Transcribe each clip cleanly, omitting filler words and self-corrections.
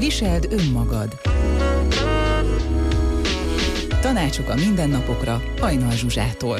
Viseld önmagad. Tanácsok a mindennapokra Hajnal Zsuzsától.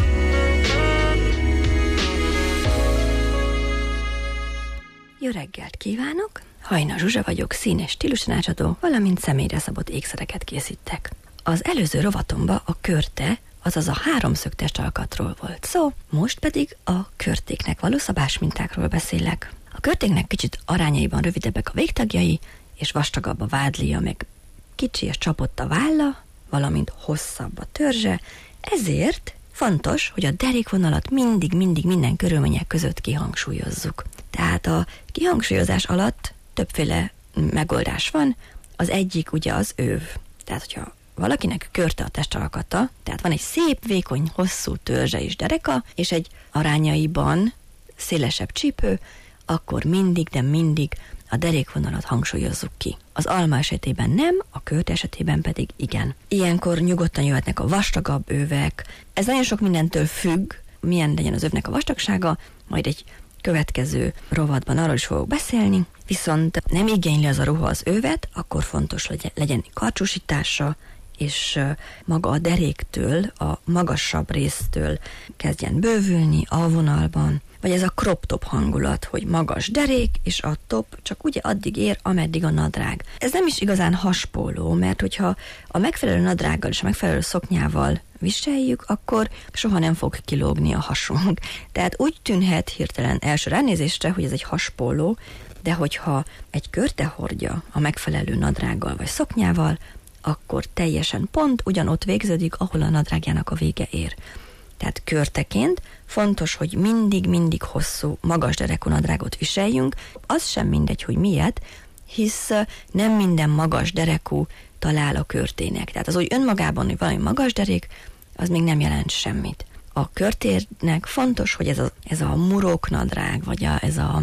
Jó reggelt kívánok! Hajnal Zsuzsa vagyok, színes stílustanácsadó, valamint személyre szabott ékszereket készítek. Az előző rovatomban a körte, azaz a háromszög testalkatról volt szó, most pedig a körtéknek való szabásmintákról beszélek. A körtéknek kicsit arányaiban rövidebbek a végtagjai, és vastagabb a vádlia, meg kicsi és csapott a válla, valamint hosszabb a törzse, ezért fontos, hogy a derékvonalat mindig minden körülmények között kihangsúlyozzuk. Tehát a kihangsúlyozás alatt többféle megoldás van, az egyik ugye az őv. Tehát, hogyha valakinek körte a testalkata, tehát van egy szép, vékony, hosszú törzse és dereka, és egy arányaiban szélesebb csípő, akkor mindig a derékvonalat hangsúlyozzuk ki. Az alma esetében nem, a körte esetében pedig igen. Ilyenkor nyugodtan jöhetnek a vastagabb övek. Ez nagyon sok mindentől függ, milyen legyen az övnek a vastagsága, majd egy következő rovatban arról is fogok beszélni, viszont nem igényli az a ruha az övet, akkor fontos legyen karcsúsítása, és maga a deréktől, a magasabb résztől kezdjen bővülni alvonalban, vagy ez a crop top hangulat, hogy magas derék, és a top csak ugye addig ér, ameddig a nadrág. Ez nem is igazán haspóló, mert hogyha a megfelelő nadrággal és a megfelelő szoknyával viseljük, akkor soha nem fog kilógni a hasunk. Tehát úgy tűnhet hirtelen első ránézésre, hogy ez egy haspóló, de hogyha egy körte hordja a megfelelő nadrággal vagy szoknyával, akkor teljesen pont ugyanott végződik, ahol a nadrágjának a vége ér. Tehát körteként fontos, hogy mindig hosszú, magas derekú nadrágot viseljünk. Az sem mindegy, hogy miért, hisz nem minden magas derekú talál a körtének. Tehát az úgy önmagában, hogy valami magas derék, az még nem jelent semmit. A körtérnek fontos, hogy ez a muróknadrág, vagy ez a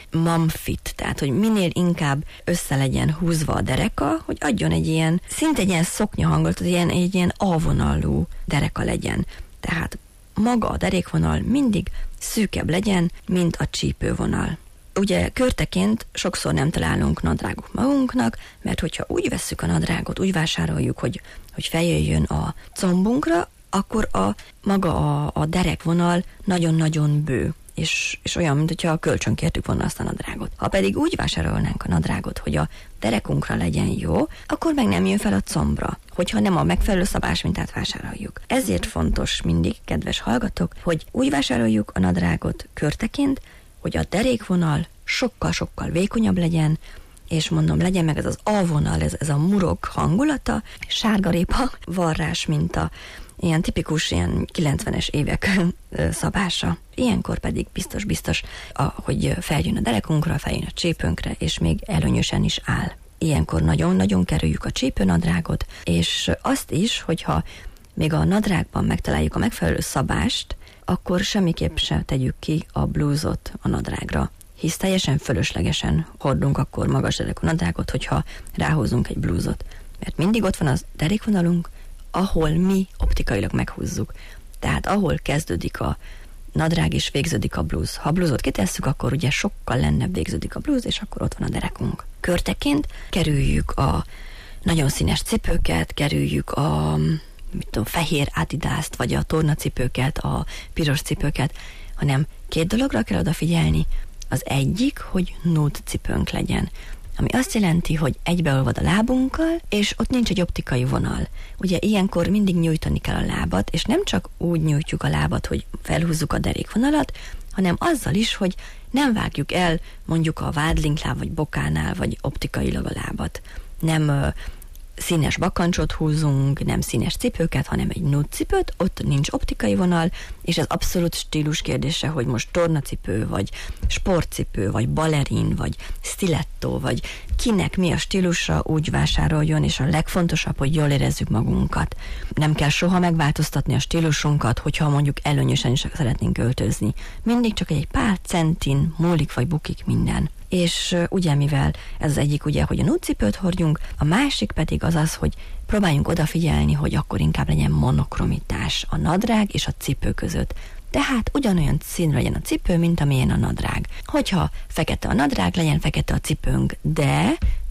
mamfit, tehát hogy minél inkább össze legyen húzva a dereka, hogy adjon szinte egy ilyen szoknyahangot, egy ilyen A-vonalú dereka legyen. Tehát maga a derékvonal mindig szűkebb legyen, mint a csípővonal. Ugye körteként sokszor nem találunk nadrágot magunknak, mert hogyha úgy vesszük a nadrágot, úgy vásároljuk, hogy feljöjjön a combunkra, akkor maga a derekvonal nagyon-nagyon bő, és olyan, mint hogyha kölcsönkértük volna azt a nadrágot. Ha pedig úgy vásárolnánk a nadrágot, hogy a derekunkra legyen jó, akkor meg nem jön fel a combra, hogyha nem a megfelelő szabásmintát vásároljuk. Ezért fontos mindig, kedves hallgatók, hogy úgy vásároljuk a nadrágot körteként, hogy a derékvonal sokkal-sokkal vékonyabb legyen, és mondom, legyen meg ez az A-vonal, ez a murok hangulata, sárgarépa varrás minta, ilyen tipikus, ilyen 90-es évek szabása. Ilyenkor pedig biztos, hogy feljön a derekunkra, feljön a csípőnkre, és még előnyösen is áll. Ilyenkor nagyon-nagyon kerüljük a csípőnadrágot, és azt is, hogyha még a nadrágban megtaláljuk a megfelelő szabást, akkor semmiképp sem tegyük ki a blúzot a nadrágra, hisz teljesen fölöslegesen hordunk akkor magas derekú nadrágot, hogyha ráhúzunk egy blúzot. Mert mindig ott van az derékvonalunk, ahol mi optikailag meghúzzuk. Tehát ahol kezdődik a nadrág és végződik a blúz. Ha a blúzot kitesszük, akkor ugye sokkal lennebb végződik a blúz, és akkor ott van a derekunk. Körteként kerüljük a nagyon színes cipőket, kerüljük a fehér Adidast, vagy a tornacipőket, a piros cipőket, hanem két dologra kell odafigyelni. Az egyik, hogy nude cipőnk legyen, ami azt jelenti, hogy egybeolvad a lábunkkal, és ott nincs egy optikai vonal. Ugye ilyenkor mindig nyújtani kell a lábat, és nem csak úgy nyújtjuk a lábat, hogy felhúzzuk a derékvonalat, hanem azzal is, hogy nem vágjuk el mondjuk a vádlinkláb vagy bokánál, vagy optikailag a lábat. Nem színes bakancsot húzunk, nem színes cipőket, hanem egy nude cipőt, ott nincs optikai vonal, és ez abszolút stílus kérdése, hogy most tornacipő, vagy sportcipő, vagy balerin, vagy stiletto, vagy kinek mi a stílusa, úgy vásároljon, és a legfontosabb, hogy jól érezzük magunkat. Nem kell soha megváltoztatni a stílusunkat, hogyha mondjuk előnyösen is szeretnénk öltözni. Mindig csak egy pár centin múlik vagy bukik minden. És ugye mivel ez az egyik ugye, hogy a nude cipőt hordjunk, a másik pedig az, hogy próbáljunk odafigyelni, hogy akkor inkább legyen monokromitás a nadrág és a cipő között. Tehát ugyanolyan színű legyen a cipő, mint amilyen a nadrág. Hogyha fekete a nadrág, legyen fekete a cipőnk, de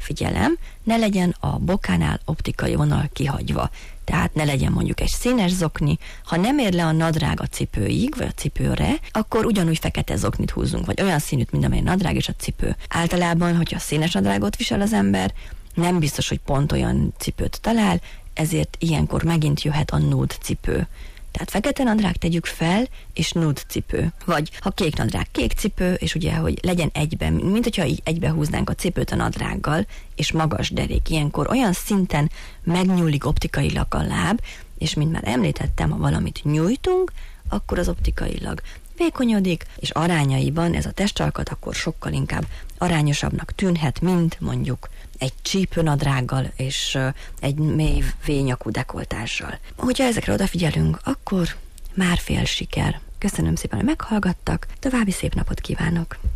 figyelem, ne legyen a bokánál optikai vonal kihagyva. Tehát ne legyen mondjuk egy színes zokni, ha nem ér le a nadrág a cipőig, vagy a cipőre, akkor ugyanúgy fekete zoknit húzzunk, vagy olyan színűt, mint amely a nadrág és a cipő. Általában, hogyha színes nadrágot visel az ember, nem biztos, hogy pont olyan cipőt talál, ezért ilyenkor megint jöhet a nude cipő. Tehát fekete nadrág tegyük fel, és nude cipő. Vagy ha kék nadrág, kék cipő, és ugye, hogy legyen egyben, mint hogyha így egybehúznánk a cipőt a nadrággal, és magas derék. Ilyenkor olyan szinten megnyúlik optikailag a láb, és mint már említettem, ha valamit nyújtunk, akkor az optikailag vékonyodik, és arányaiban ez a testalkat akkor sokkal inkább arányosabbnak tűnhet, mint mondjuk egy csípőnadrággal és egy mély V-nyakú dekoltással. Hogyha ezekre odafigyelünk, akkor már fél siker. Köszönöm szépen, hogy meghallgattak, további szép napot kívánok!